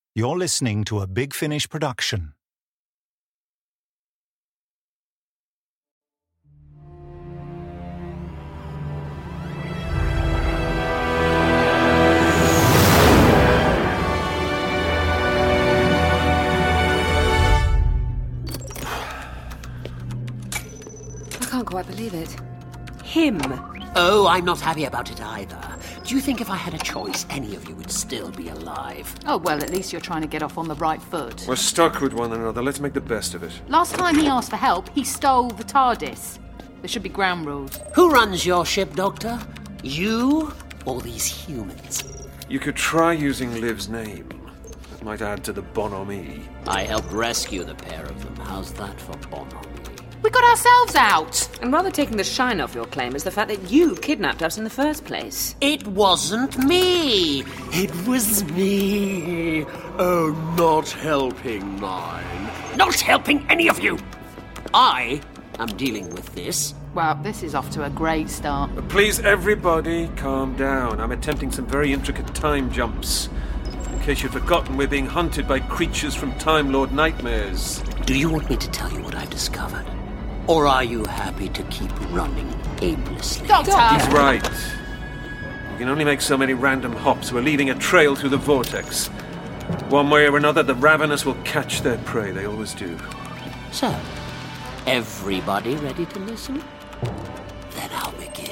You're listening to a Big Finish production. I can't quite believe it. Him. Oh, I'm not happy about it either. Do you think if I had a choice, any of you would still be alive? Oh, well, at least you're trying to get off on the right foot. We're stuck with one another. Let's make the best of it. Last time he asked for help, he stole the TARDIS. There should be ground rules. Who runs your ship, Doctor? You or these humans? You could try using Liv's name. That might add to the bonhomie. I helped rescue the pair of them. How's that for bonhomie? We got ourselves out! And rather taking the shine off your claim is the fact that you kidnapped us in the first place. It wasn't me! It was me! Oh, not helping mine. Not helping any of you! I am dealing with this. Well, this is off to a great start. But please, everybody, calm down. I'm attempting some very intricate time jumps. In case you've forgotten, we're being hunted by creatures from Time Lord nightmares. Do you want me to tell you what I've discovered? Or are you happy to keep running aimlessly? Doctor! He's right. We can only make so many random hops. We're leaving a trail through the vortex. One way or another, the ravenous will catch their prey. They always do. So, everybody ready to listen? Then I'll begin.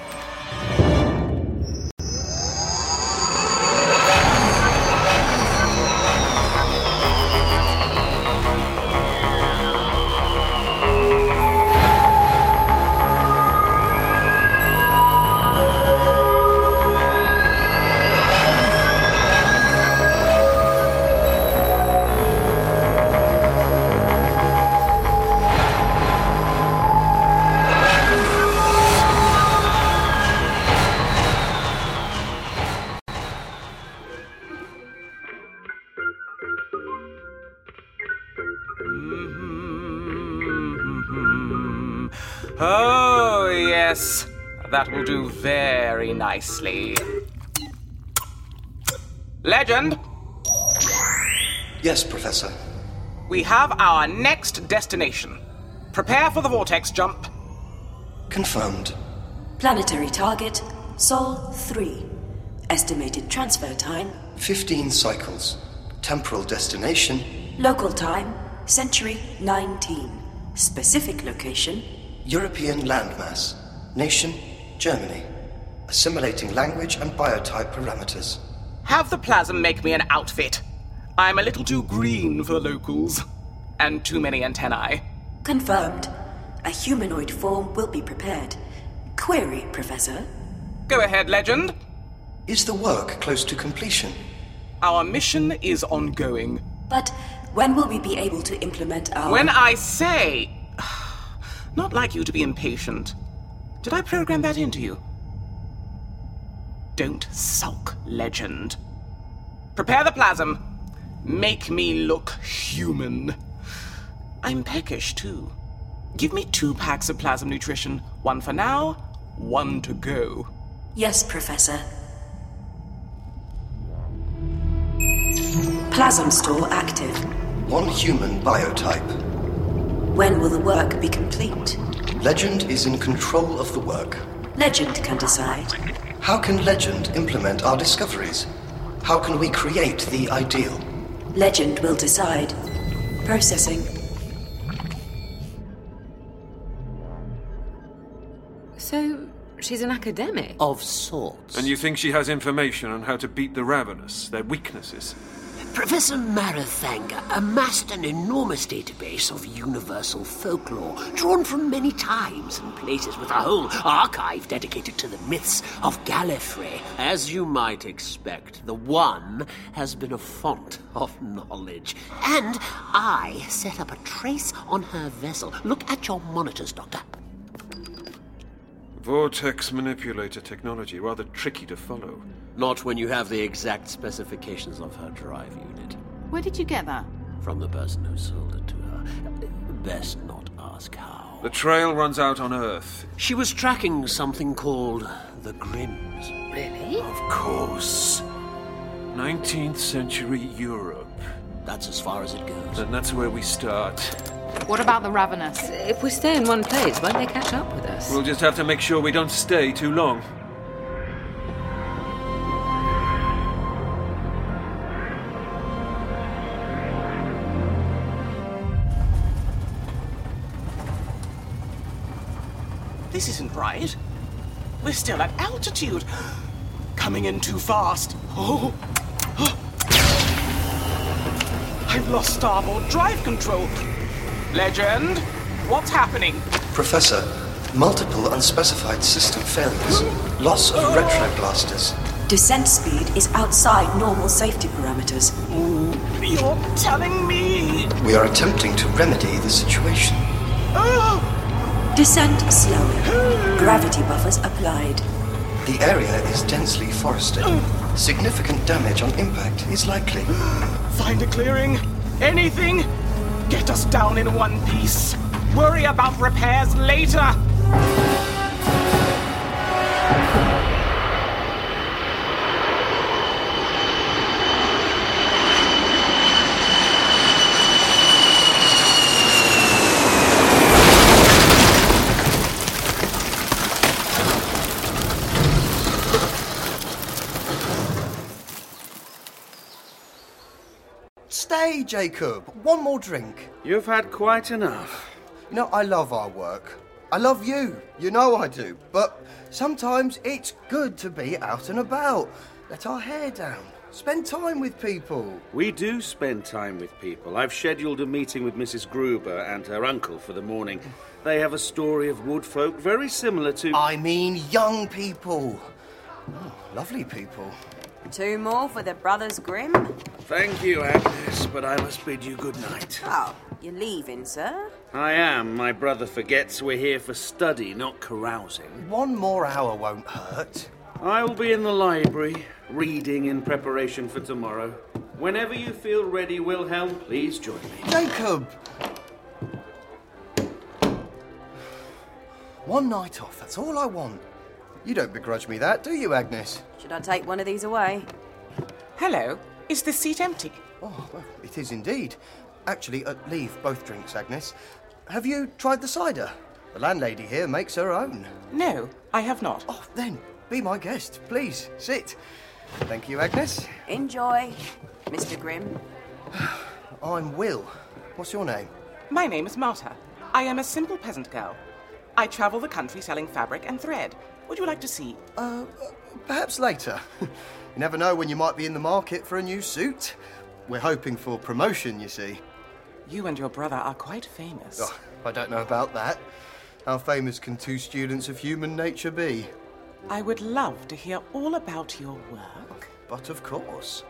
Oh, yes. That will do very nicely. Legend, Yes, Professor. we have our next destination. Prepare for the vortex jump. Confirmed. Planetary target, Sol 3. Estimated transfer time, 15 cycles. Temporal destination, local time, Century 19. Specific location, European landmass. Nation, Germany. Assimilating language and biotype parameters. Have the plasm make me an outfit. I'm a little too green for locals. And too many antennae. confirmed. A humanoid form will be prepared. Query, Professor. Go ahead, Legend. Is the work close to completion? Our mission is ongoing. But when will we be able to implement our... When I say... Not like you to be impatient. Did I program that into you? Don't sulk, Legend. Prepare the plasm. Make me look human. I'm peckish, too. Give me 2 packs of plasm nutrition. 1 for now, 1 to go. Yes, Professor. Plasm store active. 1 human biotype. When will the work be complete? Legend is in control of the work. Legend can decide. How can Legend implement our discoveries? How can we create the ideal? Legend will decide. Processing. So, she's an academic? Of sorts. And you think she has information on how to beat the Ravenous, their weaknesses? Professor Marathanga amassed an enormous database of universal folklore, drawn from many times and places, with a whole archive dedicated to the myths of Gallifrey. As you might expect, the one has been a font of knowledge. And I set up a trace on her vessel. Look at your monitors, Doctor. Vortex manipulator technology, rather tricky to follow. Not when you have the exact specifications of her drive unit. Where did you get that? From the person who sold it to her. Best not ask how. The trail runs out on Earth. She was tracking something called the Grims. Really? Of course. 19th century Europe. That's as far as it goes. And that's where we start. What about the Ravenous? If we stay in one place, won't they catch up with us? We'll just have to make sure we don't stay too long. This isn't right. We're still at altitude. Coming in too fast. Oh. I've lost starboard drive control. Legend, what's happening? Professor, multiple unspecified system failures. Loss of retroblasters. Descent speed is outside normal safety parameters. You're telling me? We are attempting to remedy the situation. Descent slowing. Gravity buffers applied. The area is densely forested. Significant damage on impact is likely. Find a clearing. Anything. Get us down in one piece. Worry about repairs later. Stay, Jacob. One more drink. You've had quite enough. You know, I love our work. I love you. You know I do. But sometimes it's good to be out and about. Let our hair down. Spend time with people. We do spend time with people. I've scheduled a meeting with Mrs. Gruber and her uncle for the morning. They have a story of woodfolk very similar to... I mean young people. Oh, lovely people. 2 more for the Brothers Grimm? Thank you, Agnes, but I must bid you good night. Oh, you're leaving, sir? I am. My brother forgets we're here for study, not carousing. 1 more hour won't hurt. I will be in the library, reading in preparation for tomorrow. Whenever you feel ready, Wilhelm, please join me. Jacob! 1 night off, that's all I want. You don't begrudge me that, do you, Agnes? Should I take one of these away? Hello. Is the seat empty? Oh, well, it is indeed. Actually, leave both drinks, Agnes. Have you tried the cider? The landlady here makes her own. No, I have not. Oh, then, be my guest. Please, sit. Thank you, Agnes. Enjoy, Mr. Grimm. I'm Will. What's your name? My name is Marta. I am a simple peasant girl. I travel the country selling fabric and thread. Would you like to see? Perhaps later. You never know when you might be in the market for a new suit. We're hoping for promotion, you see. You and your brother are quite famous. Oh, I don't know about that. How famous can 2 students of human nature be? I would love to hear all about your work. But of course.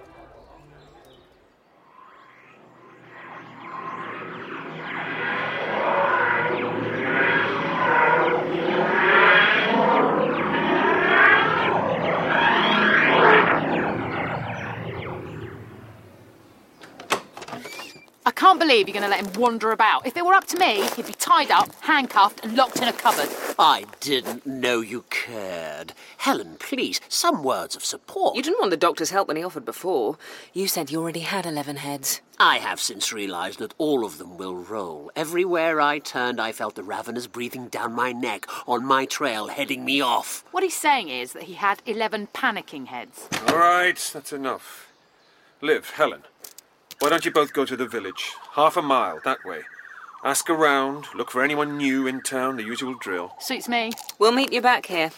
I can't believe you're going to let him wander about. If it were up to me, he'd be tied up, handcuffed, and locked in a cupboard. I didn't know you cared. Helen, please, some words of support. You didn't want the doctor's help when he offered before. You said you already had 11 heads. I have since realized that all of them will roll. Everywhere I turned, I felt the Ravenous breathing down my neck, on my trail, heading me off. What he's saying is that he had 11 panicking heads. All right, that's enough. Liv, Helen, why don't you both go to the village? 1/2 mile, that way. Ask around, look for anyone new in town, the usual drill. Suits me. We'll meet you back here.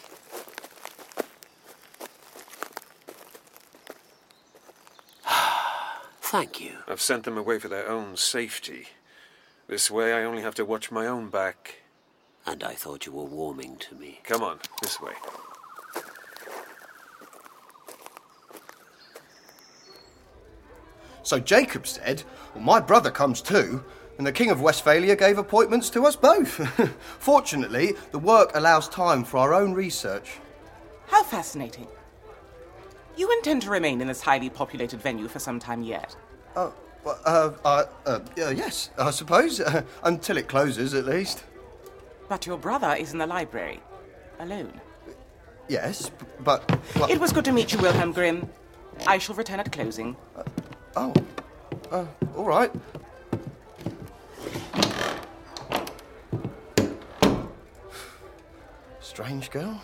Thank you. I've sent them away for their own safety. This way I only have to watch my own back. And I thought you were warming to me. Come on, this way. So Jacob said, well, my brother comes too, and the King of Westphalia gave appointments to us both. Fortunately, the work allows time for our own research. How fascinating. You intend to remain in this highly populated venue for some time yet? Yes, I suppose. Until it closes, at least. But your brother is in the library, alone. Yes, but... It was good to meet you, Wilhelm Grimm. I shall return at closing. All right. Strange girl.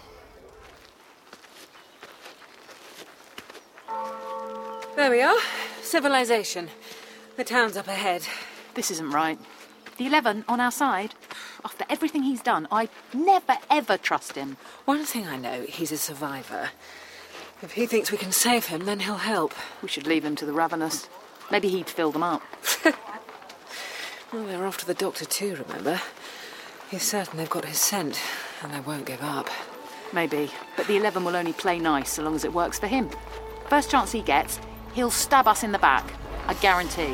There we are. Civilization. The town's up ahead. This isn't right. The 11 on our side. After everything he's done, I never ever trust him. One thing I know, he's a survivor. If he thinks we can save him, then he'll help. We should leave him to the ravenous. Maybe he'd fill them up. Well, they're after the doctor too, remember? He's certain they've got his scent, and they won't give up. Maybe, but the 11 will only play nice so long as it works for him. First chance he gets, he'll stab us in the back. I guarantee.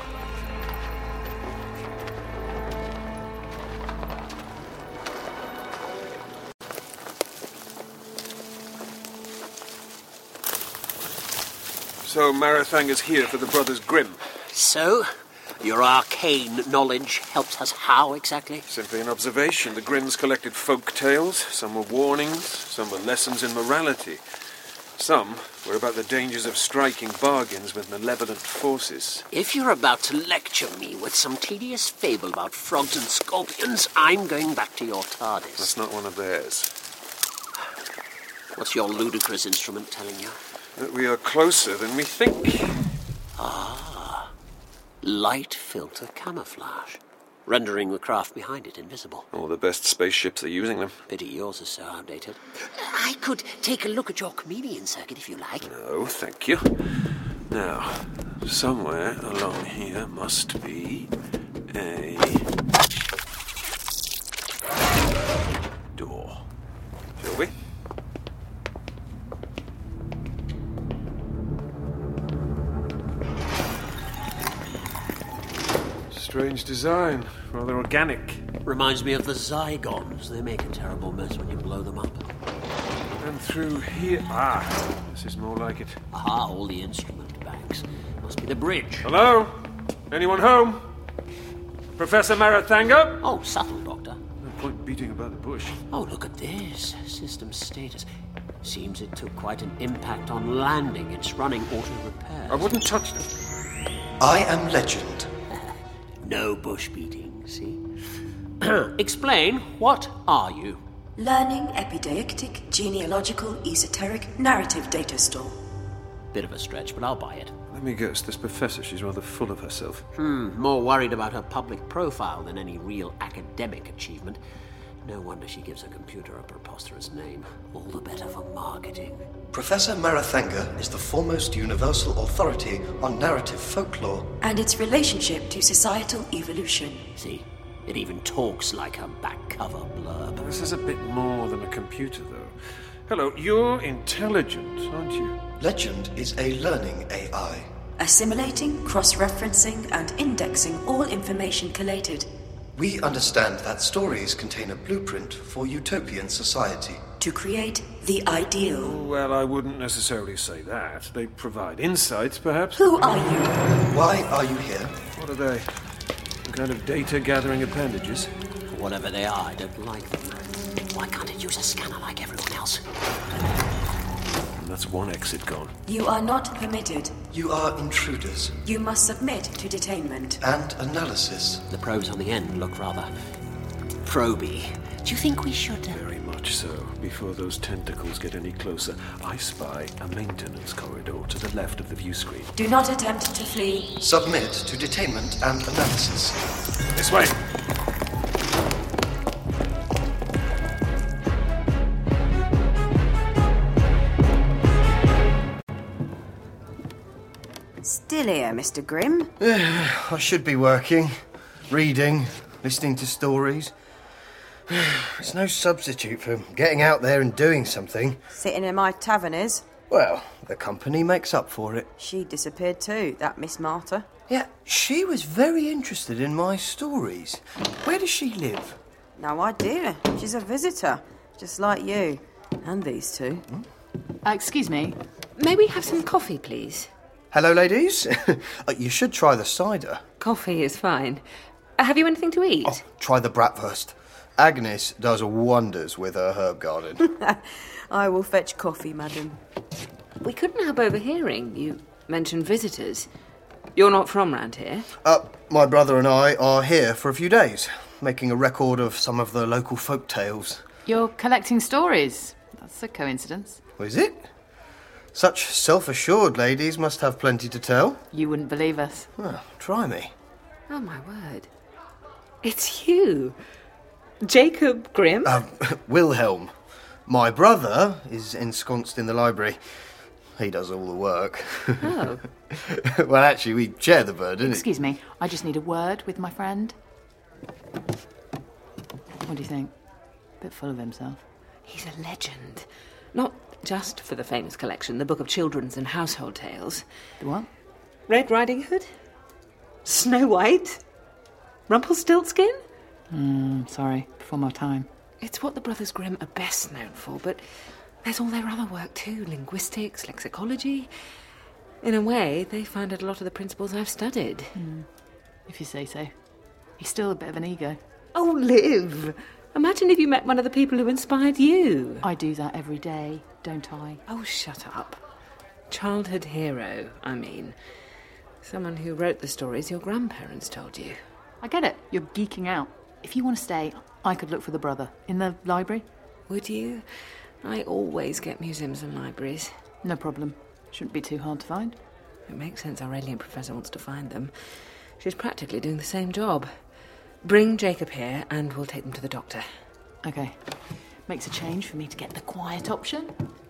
So Marathanga's here for the Brothers Grimm. So, your arcane knowledge helps us how exactly? Simply an observation. The Grimms collected folk tales. Some were warnings, some were lessons in morality. Some were about the dangers of striking bargains with malevolent forces. If you're about to lecture me with some tedious fable about frogs and scorpions, I'm going back to your TARDIS. That's not one of theirs. What's your ludicrous instrument telling you? That we are closer than we think. Ah, light filter camouflage, rendering the craft behind it invisible. All the best spaceships are using them. Pity yours is so outdated. I could take a look at your chameleon circuit if you like. No, thank you. Now, somewhere along here must be a door. Shall we? Strange design, rather organic. Reminds me of the Zygons. They make a terrible mess when you blow them up. And through here... this is more like it. Aha, all the instrument banks. Must be the bridge. Hello? Anyone home? Professor Marathanga? Oh, subtle, Doctor. No point beating about the bush. Oh, look at this. System status. Seems it took quite an impact on landing. It's running auto-repair. I wouldn't touch them. I am Legend. No bush beating, see? Explain, what are you? Learning epideictic, genealogical, esoteric, narrative data store. Bit of a stretch, but I'll buy it. Let me guess, this professor, she's rather full of herself. More worried about her public profile than any real academic achievement. No wonder she gives a computer a preposterous name. All the better for marketing. Professor Marathanga is the foremost universal authority on narrative folklore. And its relationship to societal evolution. See, it even talks like a back cover blurb. This is a bit more than a computer, though. Hello, you're intelligent, aren't you? Legend is a learning AI. Assimilating, cross-referencing, and indexing all information collated. We understand that stories contain a blueprint for utopian society. To create the ideal. Well, I wouldn't necessarily say that. They provide insights, perhaps. Who are you? Why are you here? What are they? Some kind of data-gathering appendages? Whatever they are, I don't like them. Why can't it use a scanner like everyone else? And that's one exit gone. You are not permitted. You are intruders. You must submit to detainment. And analysis. The probes on the end look rather proby. Do you think we should... Very much so. Before those tentacles get any closer, I spy a maintenance corridor to the left of the view screen. Do not attempt to flee. Submit to detainment and analysis. This way. Still here, Mr. Grimm? I should be working, reading, listening to stories. It's no substitute for getting out there and doing something. Sitting in my tavern is. Well, the company makes up for it. She disappeared too, that Miss Marta. Yeah, she was very interested in my stories. Where does she live? No idea. She's a visitor, just like you. And these two. Excuse me. May we have some coffee, please? Hello, ladies. You should try the cider. Coffee is fine. Have you anything to eat? Oh, try the bratwurst. Agnes does wonders with her herb garden. I will fetch coffee, madam. We couldn't help overhearing. You mentioned visitors. You're not from round here? My brother and I are here for a few days, making a record of some of the local folk tales. You're collecting stories. That's a coincidence. Oh, is it? Such self-assured ladies must have plenty to tell. You wouldn't believe us. Well, try me. Oh, my word. It's you. Jacob Grimm? Wilhelm. My brother is ensconced in the library. He does all the work. Oh. Well, actually, we share the burden. Excuse me, I just need a word with my friend. What do you think? Bit full of himself. He's a legend. Not just for the famous collection, the Book of Children's and Household Tales. The what? Red Riding Hood? Snow White? Rumpelstiltskin? Sorry, before my time. It's what the Brothers Grimm are best known for, but there's all their other work too. Linguistics, lexicology. In a way, they founded a lot of the principles I've studied. If you say so. He's still a bit of an ego. Oh, Liv! Imagine if you met one of the people who inspired you. I do that every day, don't I? Oh, shut up. Childhood hero, I mean. Someone who wrote the stories your grandparents told you. I get it. You're geeking out. If you want to stay, I could look for the brother. In the library? Would you? I always get museums and libraries. No problem. Shouldn't be too hard to find. It makes sense our alien professor wants to find them. She's practically doing the same job. Bring Jacob here and we'll take them to the doctor. Okay. Makes a change for me to get the quiet option.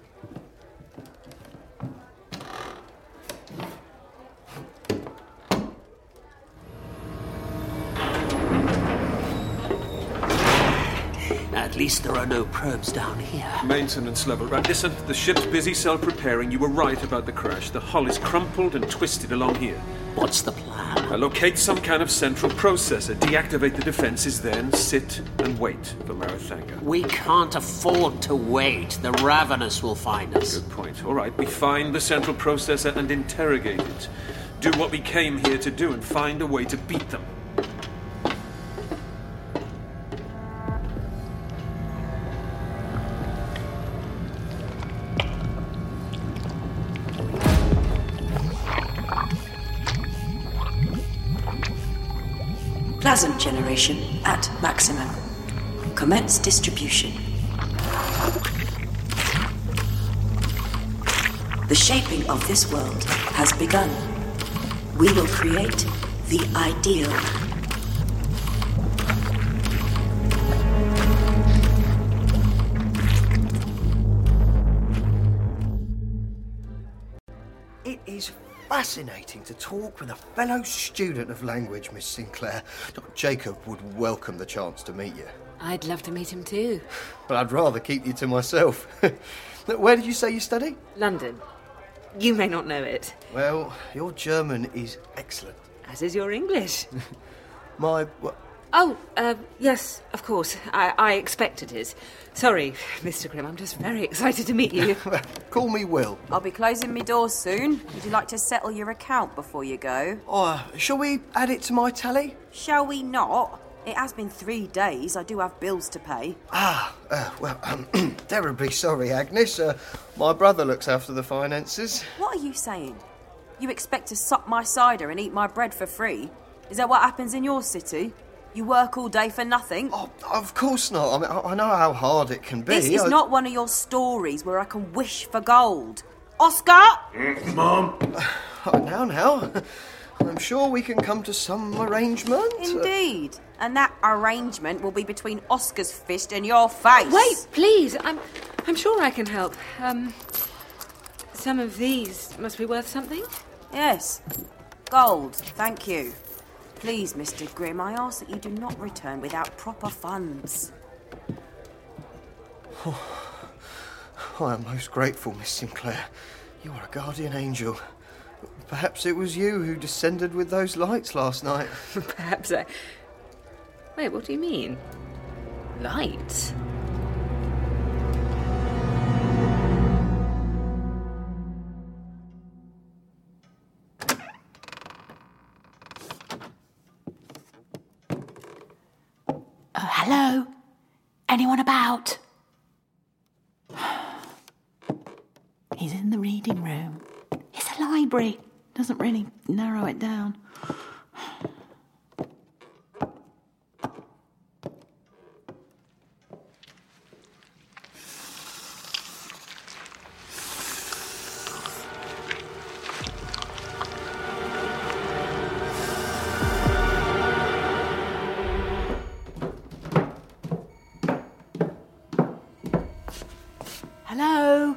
At least there are no probes down here. Maintenance level. Right, listen, the ship's busy self-repairing. You were right about the crash. The hull is crumpled and twisted along here. What's the plan? Locate some kind of central processor, deactivate the defenses, then sit and wait for Marathanga. We can't afford to wait. The Ravenous will find us. Good point. All right, we find the central processor and interrogate it. Do what we came here to do and find a way to beat them. Plasm generation at maximum. Commence distribution. The shaping of this world has begun. We will create the ideal. It is fascinating to talk with a fellow student of language, Miss Sinclair. Jacob would welcome the chance to meet you. I'd love to meet him too. But I'd rather keep you to myself. Where did you say you study? London. You may not know it. Well, your German is excellent. As is your English. Yes, of course. I expect it is. Sorry, Mr. Grimm, I'm just very excited to meet you. Call me Will. I'll be closing my doors soon. Would you like to settle your account before you go? Shall we add it to my tally? Shall we not? It has been 3 days. I do have bills to pay. Terribly sorry, Agnes. My brother looks after the finances. What are you saying? You expect to suck my cider and eat my bread for free? Is that what happens in your city? You work all day for nothing? Oh, of course not. I mean, I know how hard it can be. This is not one of your stories where I can wish for gold. Oscar? Mom? Now. I'm sure we can come to some arrangement. Indeed. And that arrangement will be between Oscar's fist and your face. Wait, please. I'm sure I can help. Some of these must be worth something? Yes. Gold, thank you. Please, Mr. Grimm, I ask that you do not return without proper funds. I am most grateful, Miss Sinclair. You are a guardian angel. Perhaps it was you who descended with those lights last night. Perhaps I... Wait, what do you mean? Lights? Hello? Anyone about? He's in the reading Newbury doesn't really narrow it down. Hello?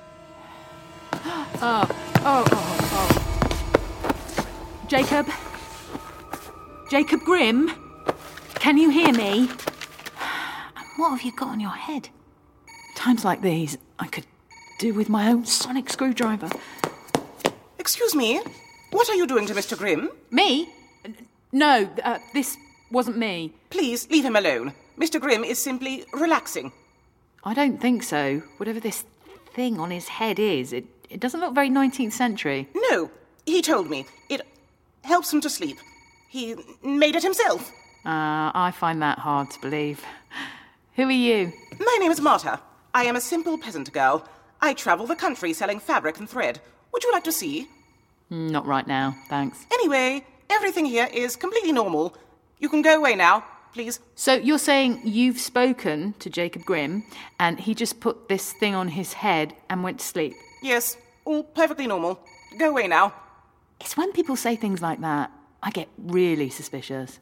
Jacob? Jacob Grimm? Can you hear me? What have you got on your head? Times like these, I could do with my own sonic screwdriver. Excuse me? What are you doing to Mr. Grimm? Me? No, this wasn't me. Please, leave him alone. Mr. Grimm is simply relaxing. I don't think so. Whatever this thing on his head is, it doesn't look very 19th century. No, he told me. It helps him to sleep. He made it himself. I find that hard to believe. Who are you? My name is Marta. I am a simple peasant girl. I travel the country selling fabric and thread. Would you like to see? Not right now, thanks. Anyway, everything here is completely normal. You can go away now, please. So you're saying you've spoken to Jacob Grimm and he just put this thing on his head and went to sleep? Yes, all perfectly normal. Go away now. It's when people say things like that, I get really suspicious.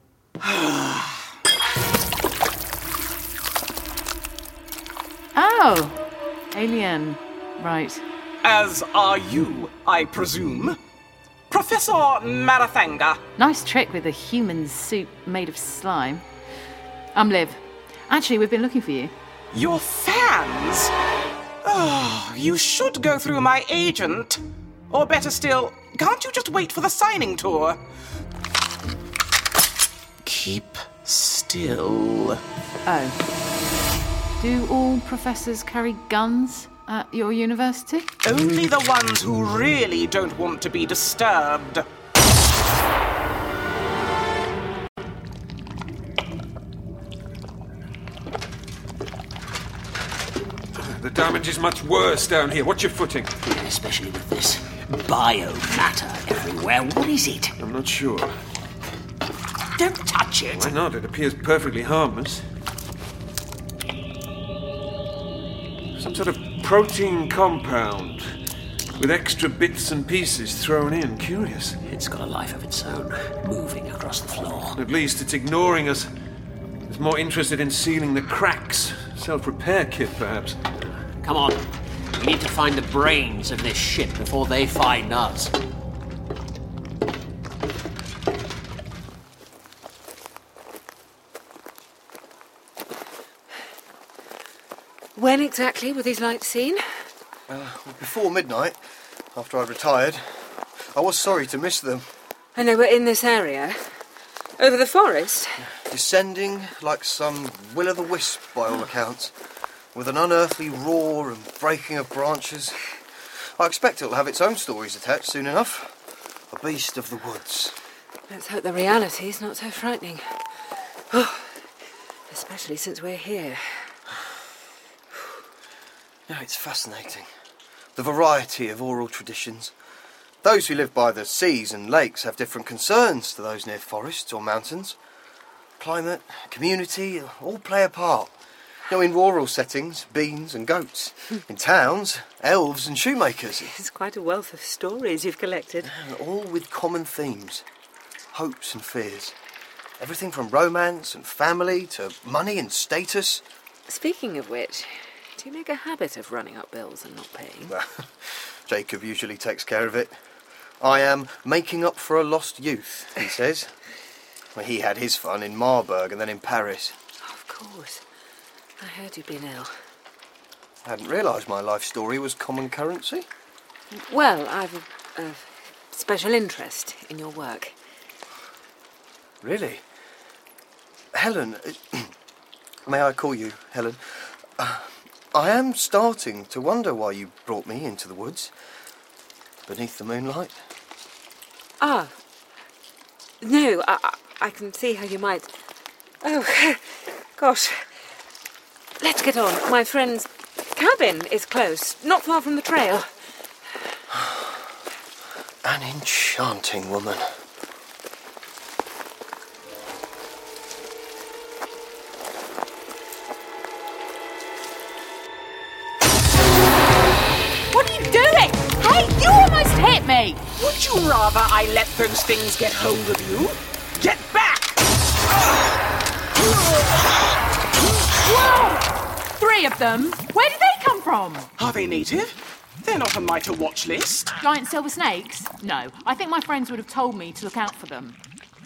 Oh, alien. Right. As are you, I presume. Professor Marathanga. Nice trick with a human suit made of slime. I'm Liv. Actually, we've been looking for you. Your fans? Oh, you should go through my agent. Or better still, can't you just wait for the signing tour? Keep still. Oh. Do all professors carry guns at your university? Only the ones who really don't want to be disturbed. The damage is much worse down here. What's your footing? Especially with this biomatter everywhere. What is it? I'm not sure. Don't touch it. Why not? It appears perfectly harmless. Some sort of protein compound with extra bits and pieces thrown in. Curious. It's got a life of its own, moving across the floor. At least it's ignoring us. It's more interested in sealing the cracks. Self-repair kit, perhaps. Come on. We need to find the brains of this ship before they find us. When exactly were these lights seen? Before midnight, after I retired. I was sorry to miss them. And they were in this area? Over the forest? Descending like some will-o'-the-wisp, by all accounts, with an unearthly roar and breaking of branches. I expect it'll have its own stories attached soon enough. A beast of the woods. Let's hope the reality's not so frightening. Oh, especially since we're here. Yeah, it's fascinating. The variety of oral traditions. Those who live by the seas and lakes have different concerns to those near forests or mountains. Climate, community, all play a part. You know, in rural settings, beans and goats. In towns, elves and shoemakers. It's quite a wealth of stories you've collected. And all with common themes. Hopes and fears. Everything from romance and family to money and status. Speaking of which, do you make a habit of running up bills and not paying? Well, Jacob usually takes care of it. I am making up for a lost youth, he says. Well, he had his fun in Marburg and then in Paris. Of course. I heard you'd been ill. I hadn't realised my life story was common currency. Well, I've a special interest in your work. Really? Helen, may I call you Helen? I am starting to wonder why you brought me into the woods, beneath the moonlight. Ah. No, I can see how you might... Oh, gosh. Let's get on. My friend's cabin is close, not far from the trail. An enchanting woman. What are you doing? Hey, you almost hit me! Would you rather I let those things get hold of you? Get back! Whoa! 3 of them? Where did they come from? Are they native? They're not on my to-watch list. Giant silver snakes? No. I think my friends would have told me to look out for them.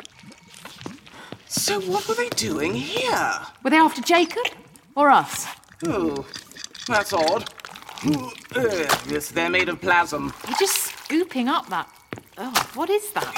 So what were they doing here? Were they after Jacob? Or us? Oh, that's odd. Yes, they're made of plasm. You're just scooping up that... Oh, what is that?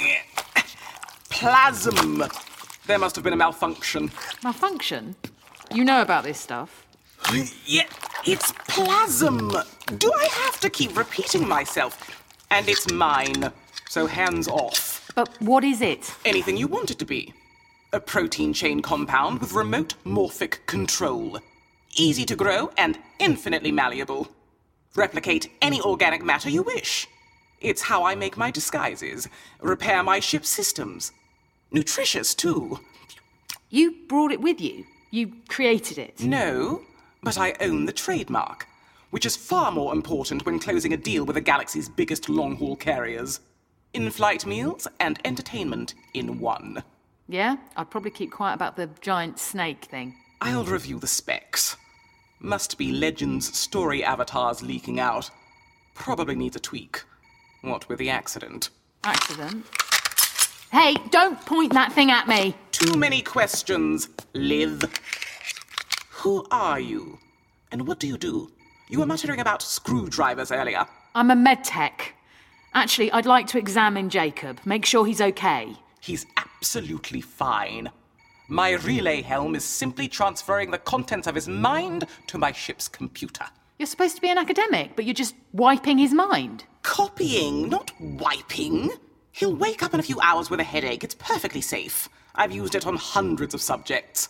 Plasm. There must have been a malfunction. Malfunction? You know about this stuff? Yeah, it's plasm. Do I have to keep repeating myself? And it's mine, so hands off. But what is it? Anything you want it to be. A protein chain compound with remote morphic control. Easy to grow and infinitely malleable. Replicate any organic matter you wish. It's how I make my disguises, repair my ship's systems. Nutritious, too. You brought it with you? You created it? No, but I own the trademark, which is far more important when closing a deal with the galaxy's biggest long-haul carriers. In-flight meals and entertainment in one. Yeah? I'd probably keep quiet about the giant snake thing. I'll review the specs. Must be Legends story avatars leaking out. Probably needs a tweak. What with the accident? Accident? Hey, don't point that thing at me! Too many questions, Liv. Who are you? And what do you do? You were muttering about screwdrivers earlier. I'm a medtech. Actually, I'd like to examine Jacob, make sure he's okay. He's absolutely fine. My relay helm is simply transferring the contents of his mind to my ship's computer. You're supposed to be an academic, but you're just wiping his mind. Copying, not wiping. He'll wake up in a few hours with a headache. It's perfectly safe. I've used it on hundreds of subjects.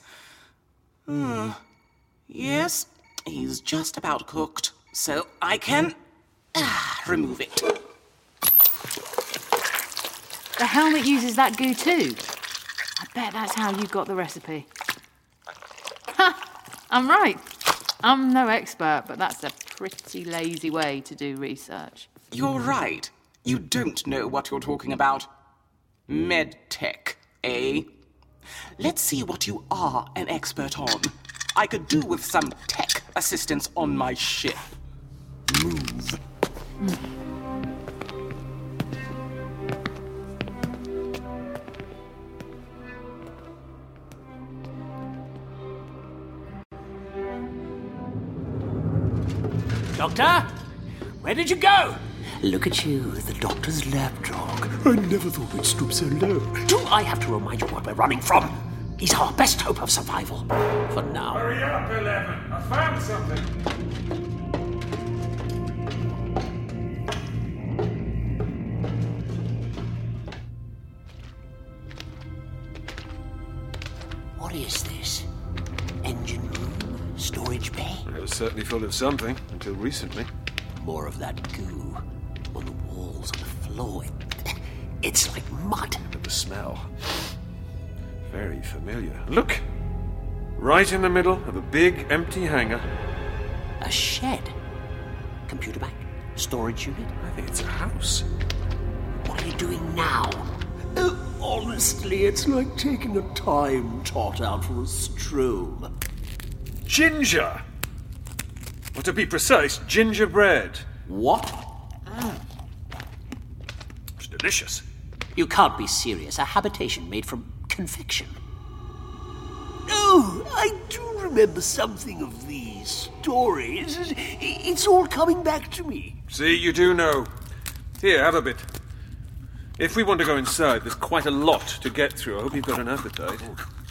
Yes, he's just about cooked, so I can remove it. The helmet uses that goo too. I bet that's how you got the recipe. Ha! I'm right. I'm no expert, but that's a pretty lazy way to do research. You're right. You don't know what you're talking about. Medtech, eh? Let's see what you are an expert on. I could do with some tech assistance on my ship. Move. Doctor? Where did you go? Look at you, the doctor's lapdog. I never thought we'd stoop so low. Do I have to remind you what we're running from? He's our best hope of survival. For now. Hurry up, 11. I found something. What is this? Engine room? Storage bay? It was certainly full of something, until recently. More of that goo. On the walls, on the floor. It's like mud. But the smell. Very familiar. Look! Right in the middle of a big, empty hangar. A shed? Computer bank? Storage unit? I think it's a house. What are you doing now? Oh, honestly, it's like taking a time tot out for a stroll. Ginger! Or to be precise, gingerbread. What? It's delicious. You can't be serious. A habitation made from confection. Oh, I do remember something of these stories. It's all coming back to me. See, you do know. Here, have a bit. If we want to go inside, there's quite a lot to get through. I hope you've got an appetite.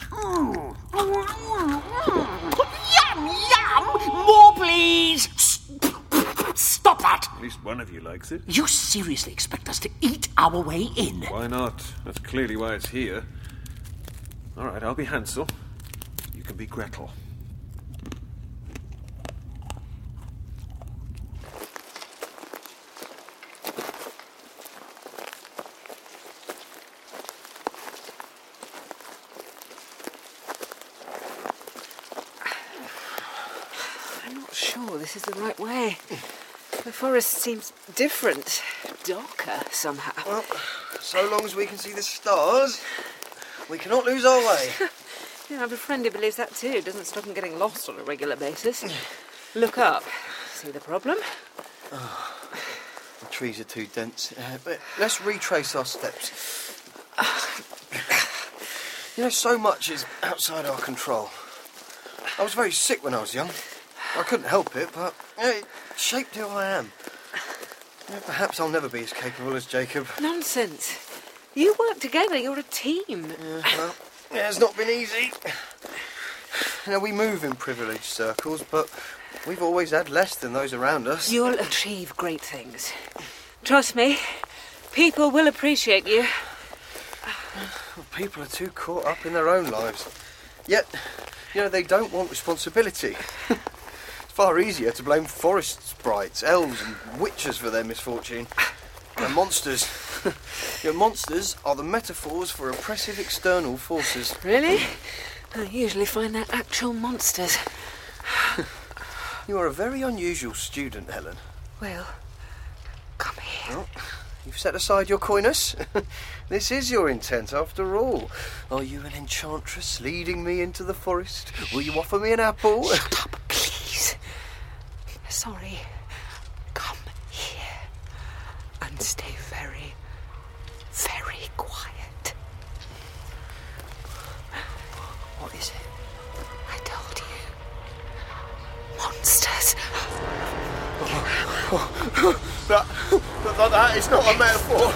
Yum, yum! More, please! Stop that! At least one of you likes it. You seriously expect us to eat our way in? Why not? That's clearly why it's here. All right, I'll be Hansel. You can be Gretel. sure this is the right way. The forest seems different, darker somehow. Well, so long as we can see the stars, we cannot lose our way. Yeah, I have a friend who believes that too. Doesn't stop him getting lost on a regular basis. Look up. See the problem? Oh, the trees are too dense. But let's retrace our steps. You know, so much is outside our control. I was very sick when I was young. I couldn't help it, but it shaped who I am. Perhaps I'll never be as capable as Jacob. Nonsense. You work together. You're a team. Well, it's not been easy. You know, we move in privileged circles, but we've always had less than those around us. You'll achieve great things. Trust me, people will appreciate you. People are too caught up in their own lives. Yet, you know, they don't want responsibility. It's far easier to blame forest sprites, elves and witches for their misfortune. And monsters. You know, monsters are the metaphors for oppressive external forces. Really? I usually find they're actual monsters. You are a very unusual student, Helen. Well, come here. Well, you've set aside your coyness. This is your intent, after all. Are you an enchantress leading me into the forest? Will you offer me an apple? Shut up, please. Sorry. Come here. And stay very, very quiet. What is it? I told you. Monsters. That is not a metaphor.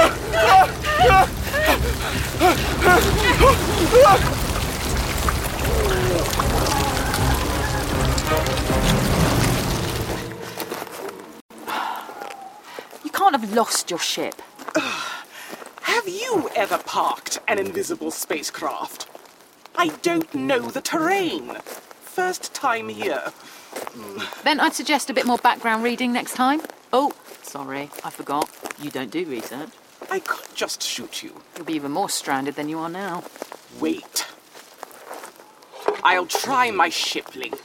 You can't have lost your ship. Have you ever parked an invisible spacecraft? I don't know the terrain. First time here. Then I'd suggest a bit more background reading next time. Oh, sorry, I forgot. You don't do research. I could just shoot you. You'll be even more stranded than you are now. Wait. I'll try my ship link.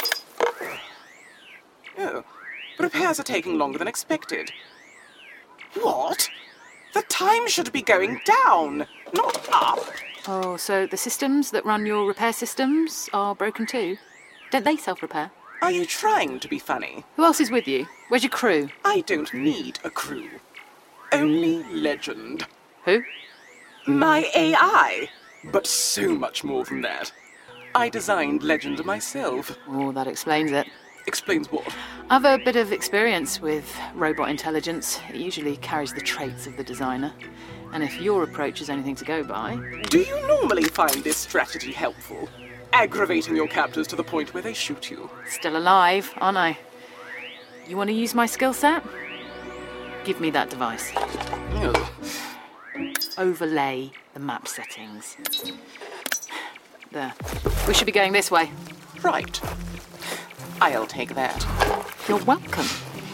Oh, repairs are taking longer than expected. What? The time should be going down, not up. Oh, so the systems that run your repair systems are broken too? Don't they self-repair? Are you trying to be funny? Who else is with you? Where's your crew? I don't need a crew. Only Legend. Who? My AI. But so much more than that. I designed Legend myself. Oh, that explains it. Explains what? I've a bit of experience with robot intelligence. It usually carries the traits of the designer. And if your approach is anything to go by... Do you normally find this strategy helpful? Aggravating your captors to the point where they shoot you? Still alive, aren't I? You want to use my skill set? Give me that device. Oh. Overlay the map settings. There. We should be going this way. Right. I'll take that. You're welcome.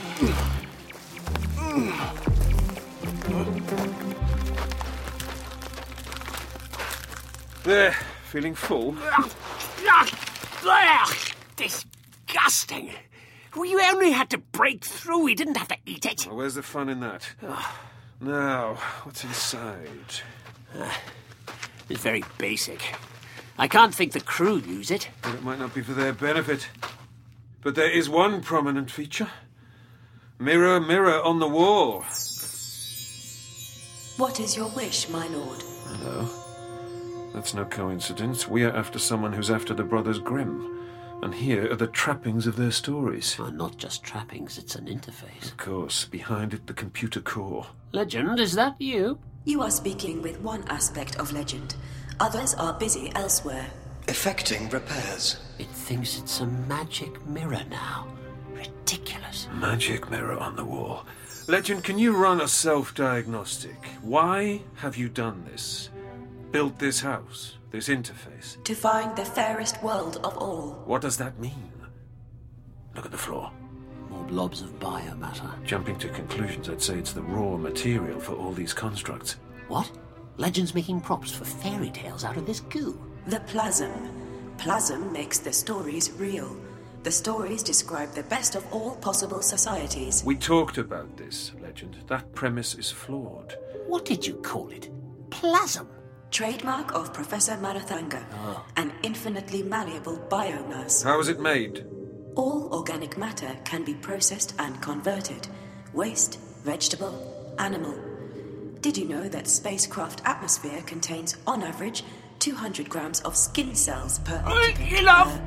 There, feeling full? Disgusting. Well, you only had to break through. You didn't have to eat it. Well, where's the fun in that? Now, what's inside? It's very basic. I can't think the crew use it. Well, it might not be for their benefit. But there is one prominent feature. Mirror, mirror on the wall. What is your wish, my lord? Hello. That's no coincidence. We are after someone who's after the Brothers Grimm. And here are the trappings of their stories. Well, not just trappings, it's an interface. Of course, behind it the computer core. Legend, is that you? You are speaking with one aspect of Legend. Others are busy elsewhere. Effecting repairs. It thinks it's a magic mirror now. Ridiculous. Magic mirror on the wall. Legend, can you run a self-diagnostic? Why have you done this? Built this house? This interface? To find the fairest world of all. What does that mean? Look at the floor. More blobs of biomatter. Jumping to conclusions, I'd say it's the raw material for all these constructs. What? Legend's making props for fairy tales out of this goo. The plasm. Plasm makes the stories real. The stories describe the best of all possible societies. We talked about this, Legend. That premise is flawed. What did you call it? Plasm? Trademark of Professor Marathanga, an infinitely malleable biomass. How is it made? All organic matter can be processed and converted. Waste, vegetable, animal. Did you know that spacecraft atmosphere contains, on average, 200 grams of skin cells per occupant? Enough!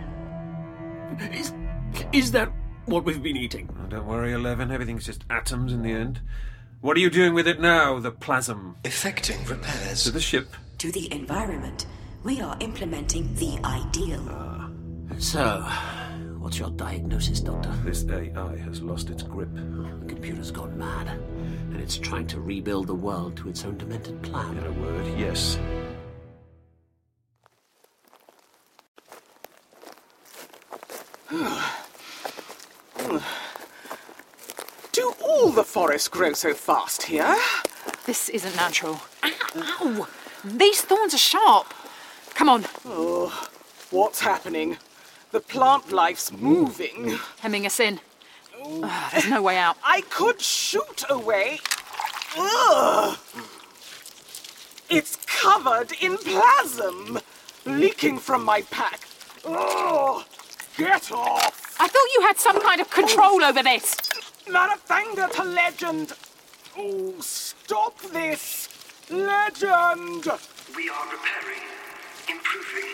Is that what we've been eating? Oh, don't worry, 11. Everything's just atoms in the end. What are you doing with it now, the plasm? Effecting repairs. To the ship. To the environment. We are implementing the ideal. So, what's your diagnosis, Doctor? This AI has lost its grip. The computer's gone mad, and it's trying to rebuild the world to its own demented plan. In a word, yes. Do all the forests grow so fast here? This isn't natural. Ow! These thorns are sharp. Come on. Oh, what's happening? The plant life's moving. Hemming us in. There's no way out. I could shoot away. Ugh. It's covered in plasm, leaking from my pack. Oh, get off! I thought you had some kind of control over this. Marathanga to Legend. Oh, stop this. Legend! We are repairing, improving.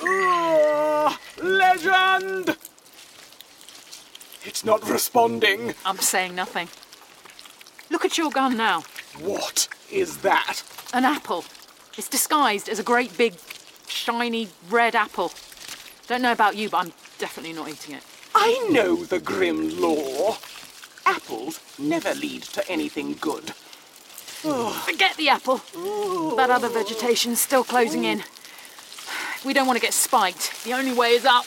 Legend! It's not responding. I'm saying nothing. Look at your gun now. What is that? An apple. It's disguised as a great big, shiny red apple. Don't know about you, but I'm definitely not eating it. I know the grim law. Apples never lead to anything good. Forget the apple. That other vegetation's still closing in. We don't want to get spiked. The only way is up.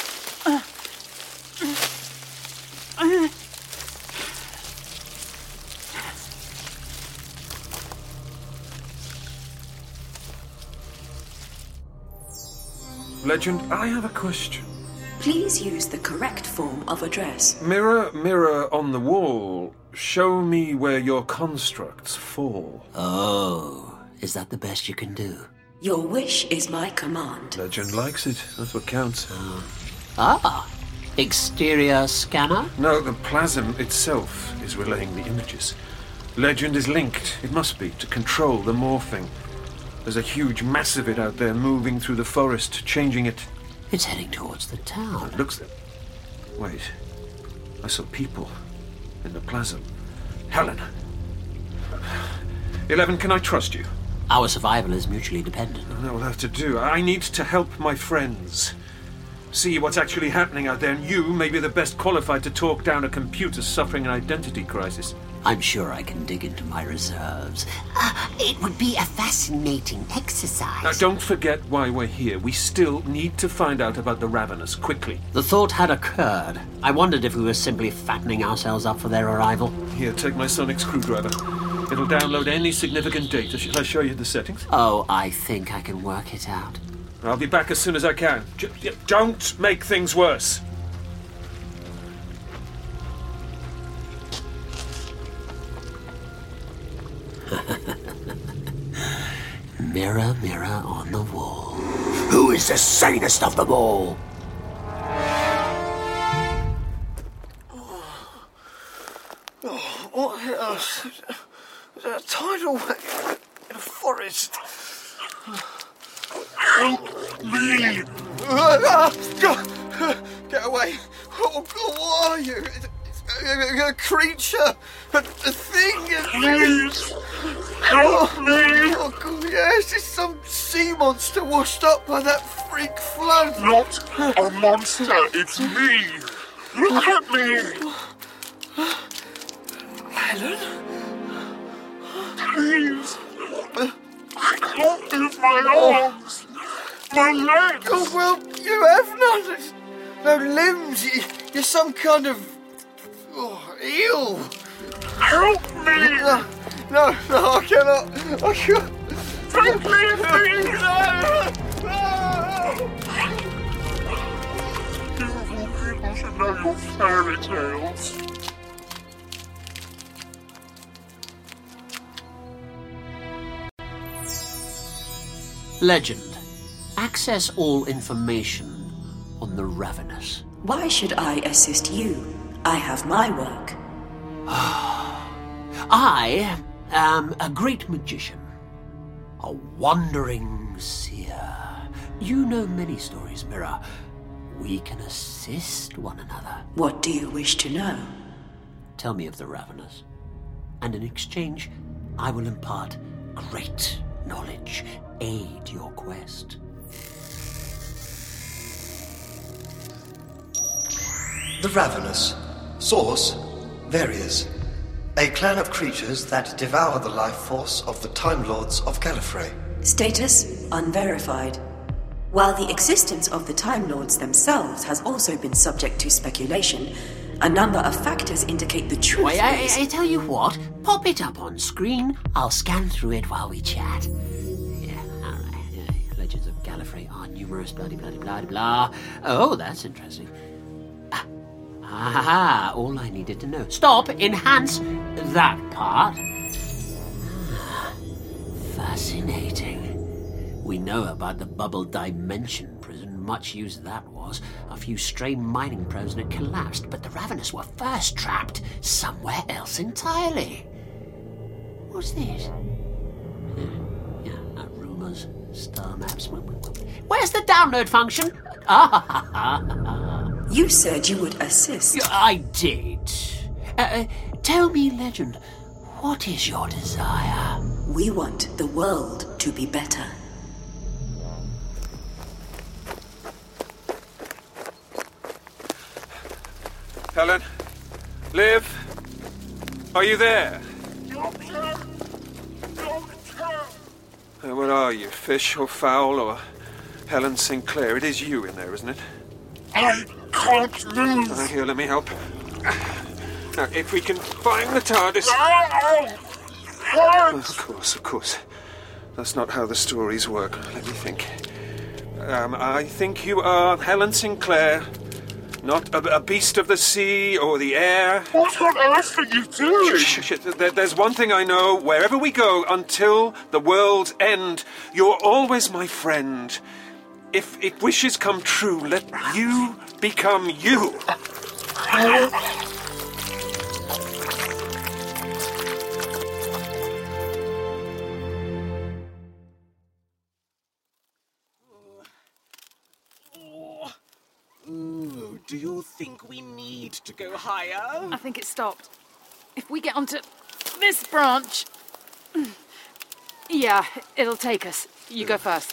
Legend, I have a question. Please use the correct form of address. Mirror, mirror on the wall, show me where your constructs fall. Oh, is that the best you can do? Your wish is my command. Legend likes it. That's what counts. Exterior scanner? No, the plasm itself is relaying the images. Legend is linked, it must be, to control the morphing. There's a huge mass of it out there moving through the forest, changing it. It's heading towards the town. Looks... Wait. I saw people in the plasm. Helen. 11, can I trust you? Our survival is mutually dependent. That will have to do. I need to help my friends. See what's actually happening out there, and you may be the best qualified to talk down a computer suffering an identity crisis. I'm sure I can dig into my reserves. It would be a fascinating exercise. Now, don't forget why we're here. We still need to find out about the Ravenous, quickly. The thought had occurred. I wondered if we were simply fattening ourselves up for their arrival. Here, take my sonic screwdriver. It'll download any significant data. Shall I show you the settings? Oh, I think I can work it out. I'll be back as soon as I can. Don't make things worse. Mirror, mirror on the wall. Who is the sanest of them all? What else? There's a tidal wave in a forest. Help me! Get away! Oh God, what are you? It's a creature, a thing. Please, help me! Oh God, yes, it's some sea monster washed up by that freak flood. Not a monster, it's me. Look at me. Helen? Please. I can't move my arms. My legs. Oh, well, you have none. No limbs. You're some kind of eel. Help me. No, I cannot. I can't. Don't leave me. No. You will be my to know your fairy tales. Legend. Access all information on the Ravenous. Why should I assist you? I have my work. I am a great magician, a wandering seer. You know many stories, Mirror. We can assist one another. What do you wish to know? Tell me of the Ravenous, and in exchange, I will impart great knowledge, aid your quest. The Ravenous. Source, Various. A clan of creatures that devour the life force of the Time Lords of Gallifrey. Status unverified. While the existence of the Time Lords themselves has also been subject to speculation, a number of factors indicate the truth. I tell you what, pop it up on screen. I'll scan through it while we chat. Yeah, all right. Yeah, Legends of Gallifrey are numerous, blah blah blah blah. Oh, that's interesting. Aha, all I needed to know. Stop, enhance that part. Fascinating. We know about the bubble dimension prison, much use that was. A few stray mining probes and it collapsed, but the Ravenous were first trapped somewhere else entirely. What's this? Yeah, rumours, star maps. Where's the download function? You said you would assist. I did. Tell me, Legend, what is your desire? We want the world to be better. Helen? Liv? Are you there? Doctor! What are you, fish or fowl or Helen Sinclair? It is you in there, isn't it? I can't move. Here, let me help. Now, if we can find the TARDIS... Of course. That's not how the stories work. Let me think. I think you are Helen Sinclair, not a beast of the sea or the air. What on earth are you doing? Shh. There's one thing I know. Wherever we go, until the world's end, you're always my friend. If wishes come true, let you become you. Do you think we need to go higher? I think it stopped. If we get onto this branch... Yeah, it'll take us. You go first.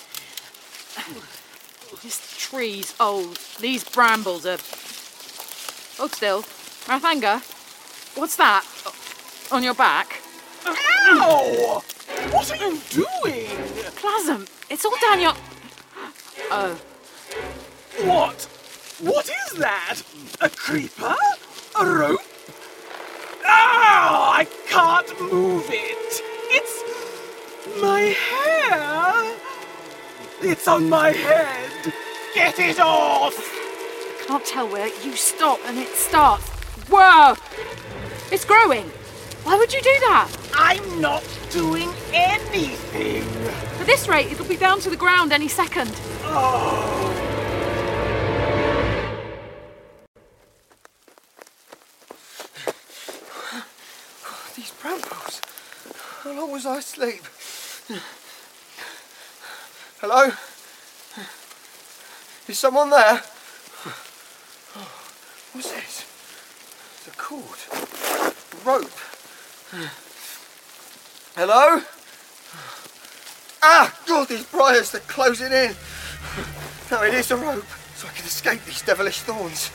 This tree's old. These brambles are... Hold still. Marathanga, what's that? On your back? Ow! What are you doing? Plasm, it's all down your... Oh. What? What is that? A creeper? A rope? Ow! I can't move it. It's my hair. It's on my head. Get it off! I can't tell where you stop and it starts. Whoa! It's growing. Why would you do that? I'm not doing anything. At this rate, it'll be down to the ground any second. Oh. These brambles. How long was I asleep? Hello? Is someone there? What's this? It's a cord. A rope. Hello? Ah! God, these briars, they're closing in. No, it is a rope, so I can escape these devilish thorns.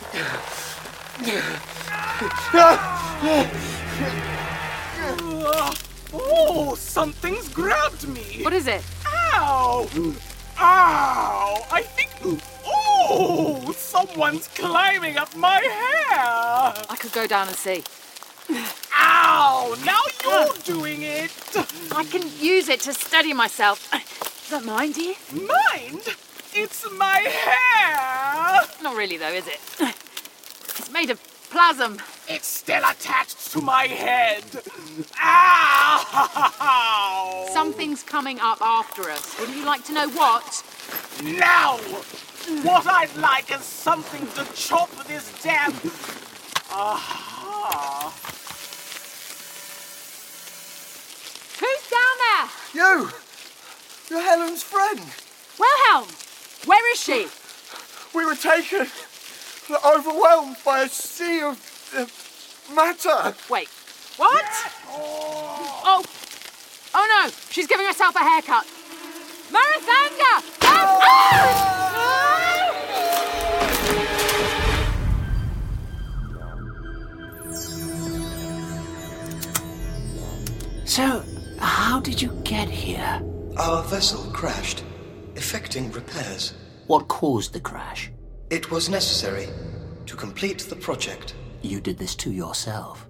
Oh, something's grabbed me. What is it? Ow! Ow! I think... Oh! Someone's climbing up my hair! I could go down and see. Ow! Now you're doing it! I can use it to steady myself. Is that mine, do you? Mind? It's my hair! Not really, though, is it? It's made of plasm. It's still attached to my head. Ow! Something's coming up after us. Wouldn't you like to know what? Now! What I'd like is something to chop this damn... Aha! Who's down there? You! You're Helen's friend. Wilhelm! Where is she? We were taken, overwhelmed by a sea of matter. Wait, what? Oh no, she's giving herself a haircut. Marathanga! So, how did you get here? Our vessel crashed, effecting repairs. What caused the crash? It was necessary to complete the project. You did this to yourself.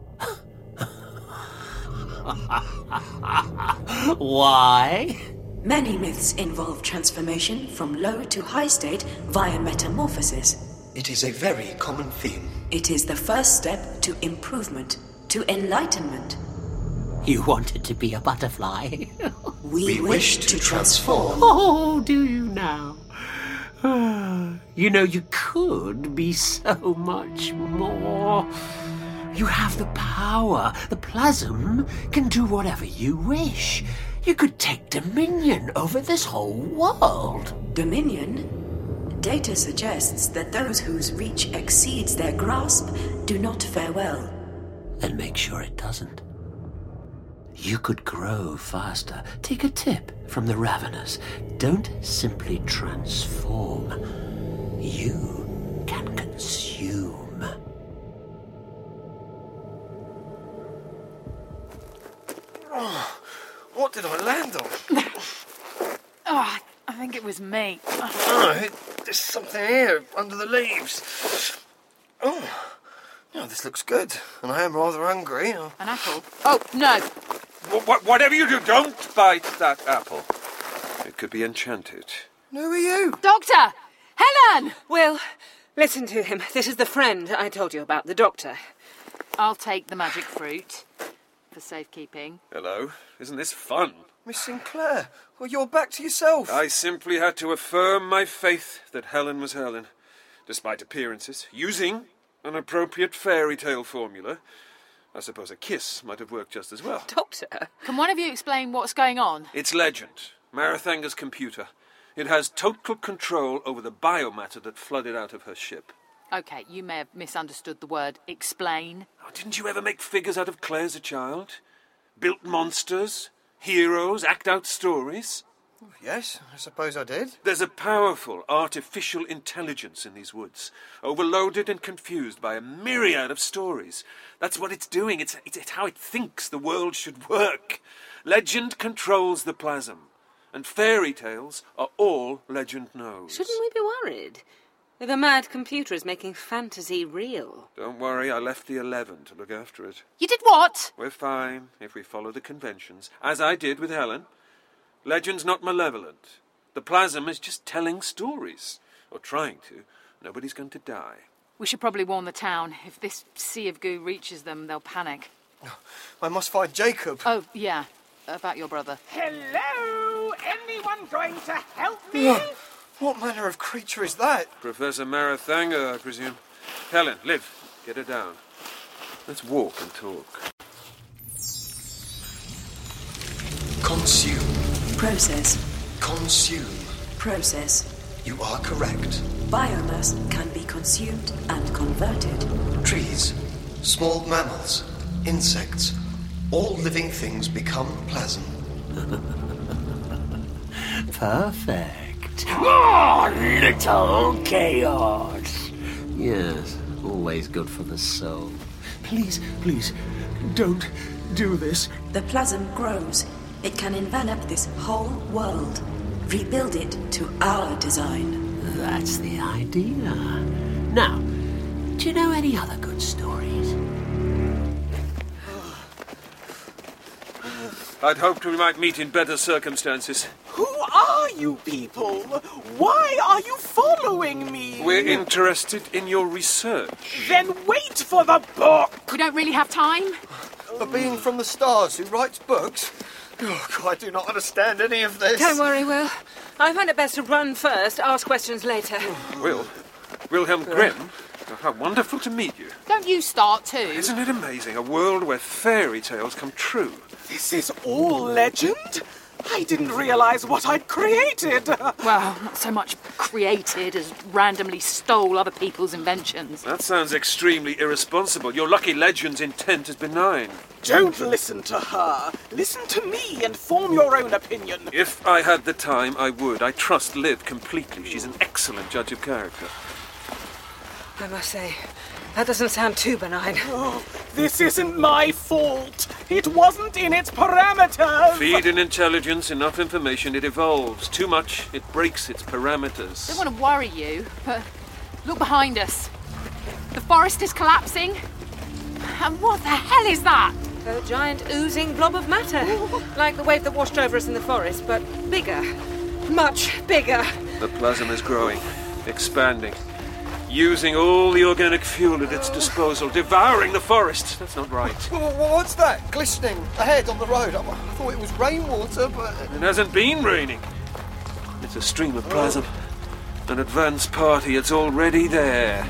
Why? Many myths involve transformation from low to high state via metamorphosis. It is a very common theme. It is the first step to improvement, to enlightenment. You wanted to be a butterfly. We wish to transform. Oh, do you now? You know, you could be so much more. You have the power. The plasm can do whatever you wish. You could take dominion over this whole world. Dominion? Data suggests that those whose reach exceeds their grasp do not fare well. Then make sure it doesn't. You could grow faster. Take a tip from the Ravenous. Don't simply transform. You can consume. Oh, what did I land on? Oh, I think it was me. Oh, there's something here under the leaves. Oh, this looks good. And I am rather hungry. An apple? Oh, no. Whatever you do, don't bite that apple. It could be enchanted. Who are you? Doctor! Helen! Will, listen to him. This is the friend I told you about, the doctor. I'll take the magic fruit for safekeeping. Hello. Isn't this fun? Miss Sinclair, well, you're back to yourself. I simply had to affirm my faith that Helen was Helen, despite appearances, using an appropriate fairy tale formula. I suppose a kiss might have worked just as well. Doctor? Can one of you explain what's going on? It's legend. Marathanga's computer. It has total control over the biomatter that flooded out of her ship. OK, you may have misunderstood the word explain. Oh, didn't you ever make figures out of clay as a child? Built monsters, heroes, act out stories? Yes, I suppose I did. There's a powerful artificial intelligence in these woods, overloaded and confused by a myriad of stories. That's what it's doing. It's how it thinks the world should work. Legend controls the plasm, and fairy tales are all legend knows. Shouldn't we be worried? The mad computer is making fantasy real. Don't worry, I left the 11 to look after it. You did what? We're fine if we follow the conventions, as I did with Helen. Legend's not malevolent. The plasm is just telling stories. Or trying to. Nobody's going to die. We should probably warn the town. If this sea of goo reaches them, they'll panic. I must find Jacob. Oh, yeah. About your brother. Hello? Anyone going to help me? What manner of creature is that? Professor Marathanga, I presume. Helen, Liv, get her down. Let's walk and talk. Consume. Process. Consume. Process. You are correct. Biomass can be consumed and converted. Trees, small mammals, insects, all living things become plasm. Perfect. Oh, little chaos. Yes, always good for the soul. Please, don't do this. The plasm grows. It can envelop this whole world. Rebuild it to our design. That's the idea. Now, do you know any other good stories? I'd hoped we might meet in better circumstances. Who are you people? Why are you following me? We're interested in your research. Then wait for the book! We don't really have time. A being from the stars who writes books? Oh, God, I do not understand any of this. Don't worry, Will. I find it best to run first, ask questions later. Will? Wilhelm Grimm? Oh, how wonderful to meet you. Don't you start too. Isn't it amazing? A world where fairy tales come true. This is all legend? I didn't realize what I'd created. Well, not so much created as randomly stole other people's inventions. That sounds extremely irresponsible. Your lucky legend's intent is benign. Don't listen to her. Listen to me and form your own opinion. If I had the time, I would. I trust Liv completely. She's an excellent judge of character. I must say, that doesn't sound too benign. Oh, this isn't my fault. It wasn't in its parameters. Feed an intelligence enough information, it evolves. Too much, it breaks its parameters. I don't want to worry you, but look behind us. The forest is collapsing. And what the hell is that? A giant oozing blob of matter. Like the wave that washed over us in the forest, but bigger. Much bigger. The plasma is growing, expanding. Using all the organic fuel at its disposal, devouring the forest. That's not right. What's that? Glistening ahead on the road. I thought it was rainwater, but... It hasn't been raining. It's a stream of plasma. An advance party, it's already there.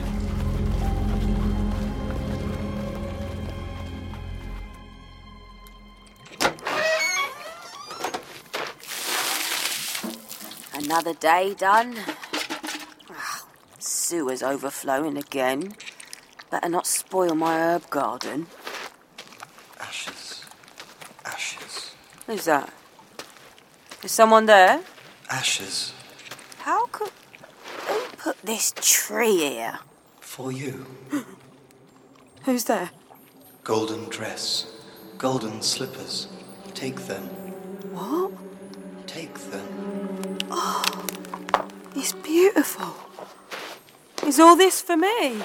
Another day done. Sewer's overflowing again. Better not spoil my herb garden. Ashes. Ashes. Who's that? Is someone there? Ashes. How could... Who put this tree here? For you. Who's there? Golden dress. Golden slippers. Take them. What? Take them. Oh, it's beautiful. Is all this for me?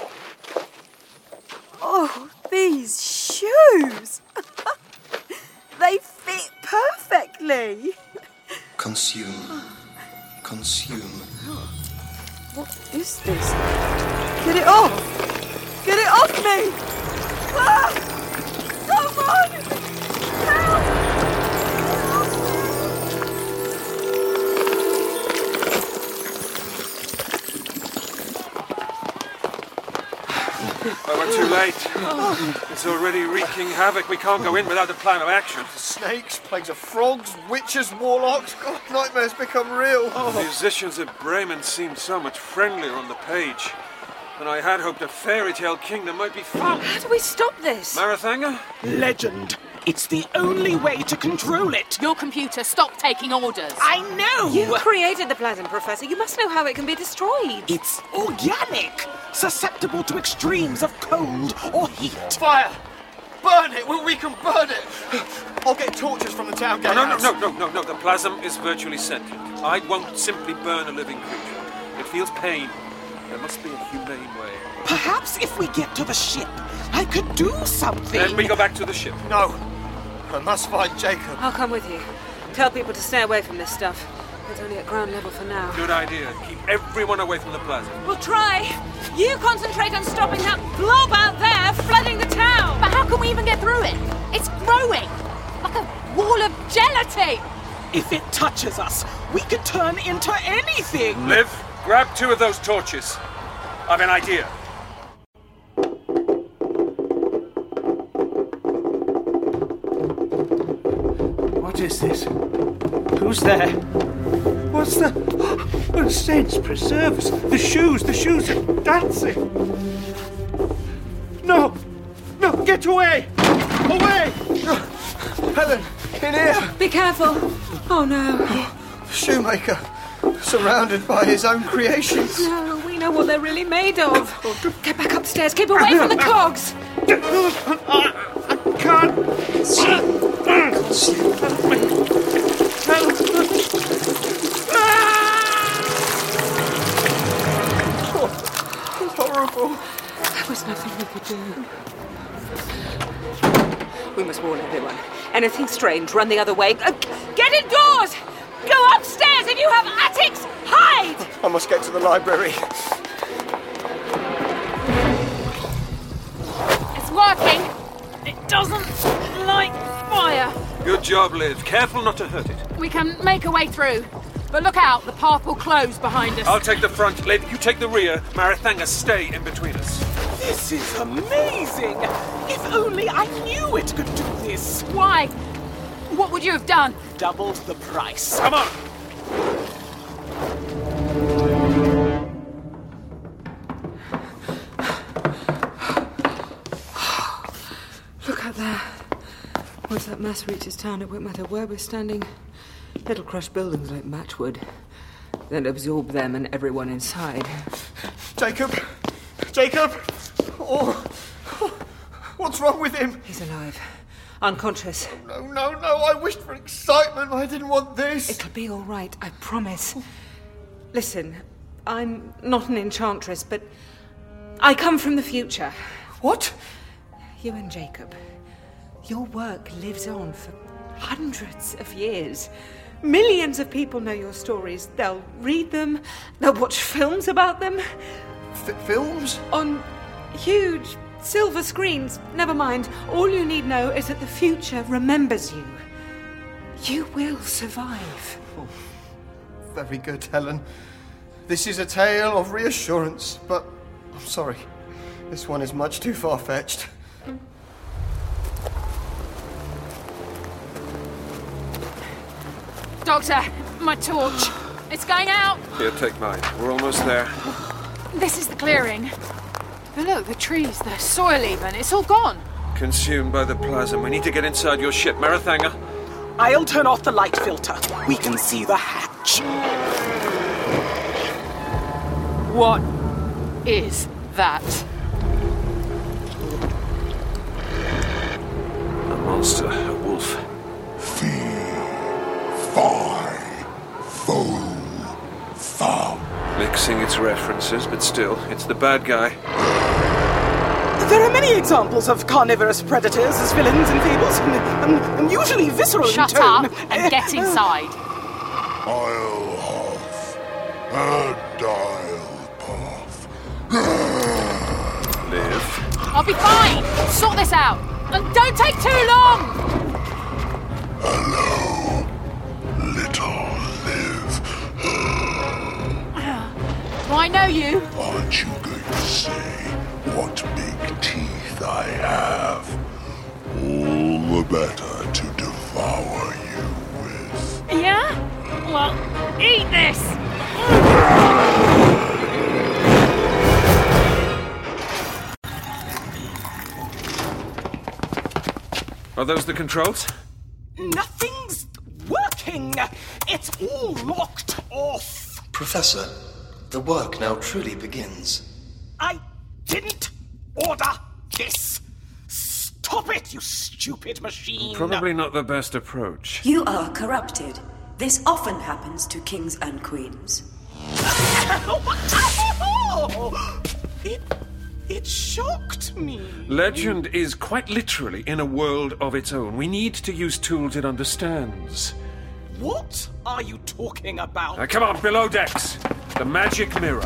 Oh, these shoes! They fit perfectly. Consume. Consume. What is this? Get it off! Get it off me! Ah! Someone! Help! Oh, we're too late. It's already wreaking havoc. We can't go in without a plan of action. Snakes, plagues of frogs, witches, warlocks. God, nightmares become real. The musicians of Bremen seemed so much friendlier on the page. And I had hoped a fairy tale kingdom might be found. How do we stop this? Marathanga? Legend. It's the only way to control it. Your computer, stop taking orders. I know! You created the plasm, Professor. You must know how it can be destroyed. It's organic, susceptible to extremes of cold or heat. Fire! Burn it! We can burn it! I'll get torches from the town gatehouse. No. The plasm is virtually sentient. I won't simply burn a living creature. It feels pain. There must be a humane way. Perhaps if we get to the ship, I could do something. Then we go back to the ship. No. I must find Jacob. I'll come with you. Tell people to stay away from this stuff. It's only at ground level for now. Good idea. Keep everyone away from the plaza. We'll try. You concentrate on stopping that blob out there flooding the town. But how can we even get through it? It's growing like a wall of gelatine. If it touches us, we could turn into anything. Liv, grab 2 of those torches. I've an idea. What is this? Who's there? What's the... The saints preserve us. The shoes are dancing. No, get away! Away! Helen, in here! Be careful. Oh, no. Shoemaker, surrounded by his own creations. No, we know what they're really made of. Get back upstairs. Keep away from the cogs. I can't... It's horrible. There was nothing we could do. We must warn everyone. Anything strange, run the other way. Get indoors! Go upstairs if you have attics! Hide! I must get to the library. It's working. It doesn't light fire. Good job, Liv. Careful not to hurt it. We can make a way through. But look out, the path will close behind us. I'll take the front, Liv. You take the rear. Marathanga, stay in between us. This is amazing! If only I knew it could do this! Why? What would you have done? Doubled the price. Come on! Look out there. Once that mass reaches town, it won't matter where we're standing. It'll crush buildings like matchwood. Then absorb them and everyone inside. Jacob! Jacob! Oh, what's wrong with him? He's alive. Unconscious. No, I wished for excitement. I didn't want this. It'll be all right, I promise. Listen, I'm not an enchantress, but I come from the future. What? You and Jacob. Your work lives on for hundreds of years. Millions of people know your stories. They'll read them. They'll watch films about them. Films? On huge silver screens. Never mind. All you need know is that the future remembers you. You will survive. Oh, very good, Helen. This is a tale of reassurance, but I'm sorry. This one is much too far-fetched. Doctor, my torch. It's going out. Here, take mine. We're almost there. This is the clearing. But look, the trees, the soil even, it's all gone. Consumed by the plasm. We need to get inside your ship, Marathanga. I'll turn off the light filter. We can see the hatch. What is that? A monster, a wolf. Mixing its references, but still, it's the bad guy. There are many examples of carnivorous predators as villains in fables, and usually visceral in tone. Shut up and get inside. I'll have a dial path. Liv. I'll be fine. Sort this out. And don't take too long. Hello, little Liv. I know you. Aren't you going to say what big teeth I have? All the better to devour you with. Yeah? Well, eat this. Are those the controls? Nothing's working. It's all locked off. Professor, the work now truly begins. I didn't order this. Stop it, you stupid machine. Probably not the best approach. You are corrupted. This often happens to kings and queens. It shocked me. Legend is quite literally in a world of its own. We need to use tools it understands. What are you talking about? Now, come on, below decks. The magic mirror.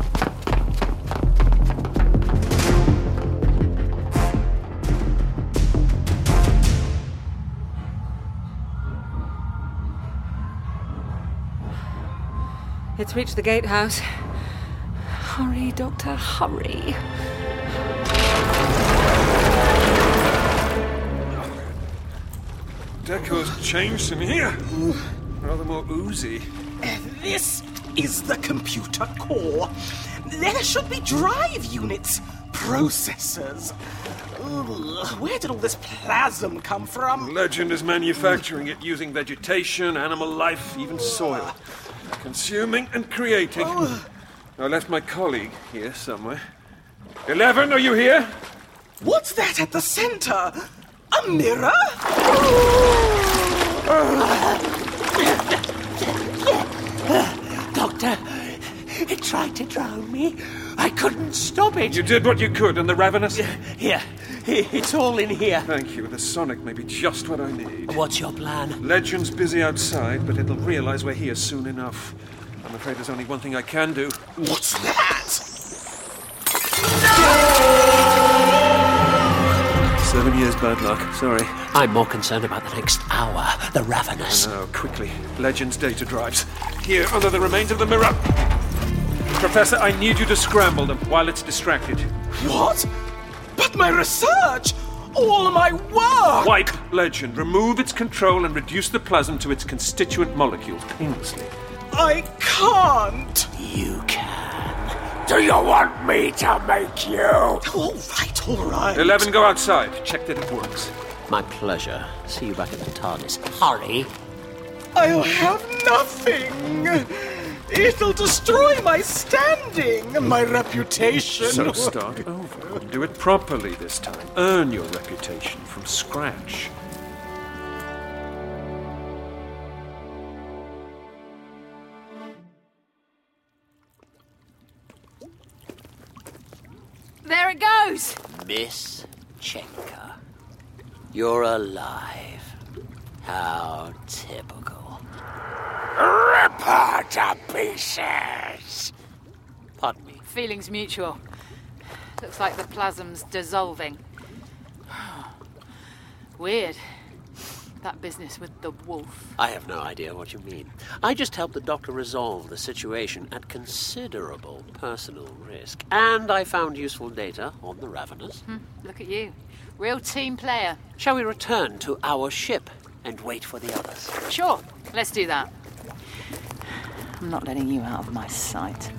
It's reached the gatehouse. Hurry, Doctor, hurry. Deco's changed in here. Rather more oozy. This is the computer core. There should be drive units, processors. Ugh, where did all this plasm come from? Legend is manufacturing it using vegetation, animal life, even soil. Consuming and creating. I left my colleague here somewhere. 11, are you here? What's that at the center? A mirror? Doctor, it tried to drown me. I couldn't stop it. You did what you could, and the ravenous? Here, It's all in here. Thank you. The sonic may be just what I need. What's your plan? Legend's busy outside, but it'll realise we're here soon enough. I'm afraid there's only one thing I can do. What's that? 7 years bad luck. Sorry. I'm more concerned about the next hour. The Ravenous. Oh, quickly. Legend's data drives. Here, under the remains of the mirror. Professor, I need you to scramble them while it's distracted. What? But my research! All my work! Wipe Legend. Remove its control and reduce the plasm to its constituent molecules painlessly. I can't! You can. Do you want me to make you? All right. 11, go outside. Check that it works. My pleasure. See you back at the TARDIS. Hurry. I'll have nothing. It'll destroy my standing and my reputation. So start over. Do it properly this time. Earn your reputation from scratch. There it goes! Miss Chenka, you're alive. How typical. Rip her to pieces! Pardon me. Feelings mutual. Looks like the plasm's dissolving. Weird. That business with the wolf. I have no idea what you mean. I just helped the doctor resolve the situation at considerable personal risk. And I found useful data on the Ravenous. Look at you. Real team player. Shall we return to our ship and wait for the others? Sure, let's do that. I'm not letting you out of my sight.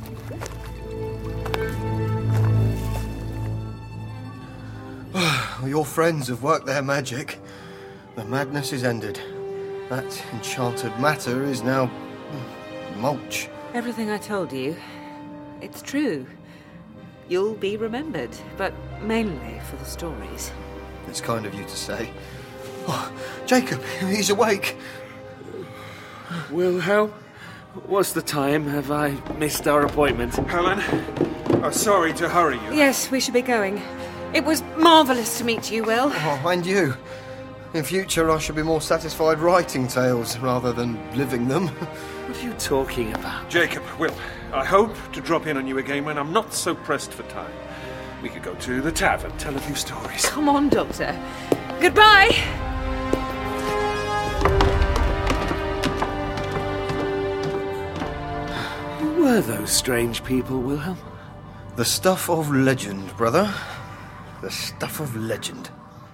Your friends have worked their magic. The madness is ended. That enchanted matter is now mulch. Everything I told you, it's true. You'll be remembered, but mainly for the stories. It's kind of you to say. Oh, Jacob, he's awake. Wilhelm, what's the time? Have I missed our appointment? Helen, sorry to hurry you. Yes, we should be going. It was marvellous to meet you, Will. Oh, and you. In future, I should be more satisfied writing tales rather than living them. What are you talking about? Jacob, Will, I hope to drop in on you again when I'm not so pressed for time. We could go to the tavern, tell a few stories. Come on, Doctor. Goodbye. Who were those strange people, Wilhelm? The stuff of legend, brother. The stuff of legend.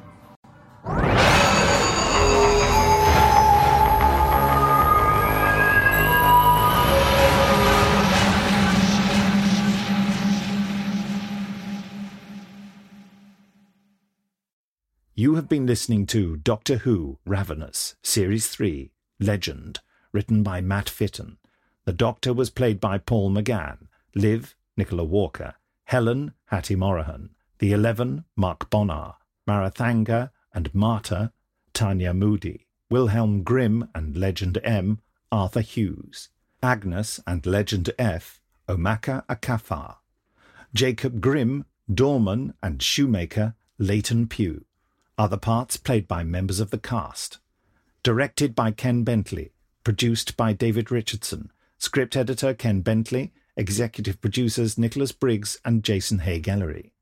You have been listening to Doctor Who Ravenous, Series 3, Legend, written by Matt Fitton. The Doctor was played by Paul McGann, Liv, Nicola Walker, Helen, Hattie Morahan, the 11, Mark Bonar, Marathanga and Marta, Tanya Moody, Wilhelm Grimm and Legend M, Arthur Hughes, Agnes and Legend F, Omaka Akafar, Jacob Grimm, Dorman and Shoemaker, Leighton Pugh. Other parts played by members of the cast. Directed by Ken Bentley. Produced by David Richardson. Script editor Ken Bentley. Executive producers Nicholas Briggs and Jason Hay Gallery.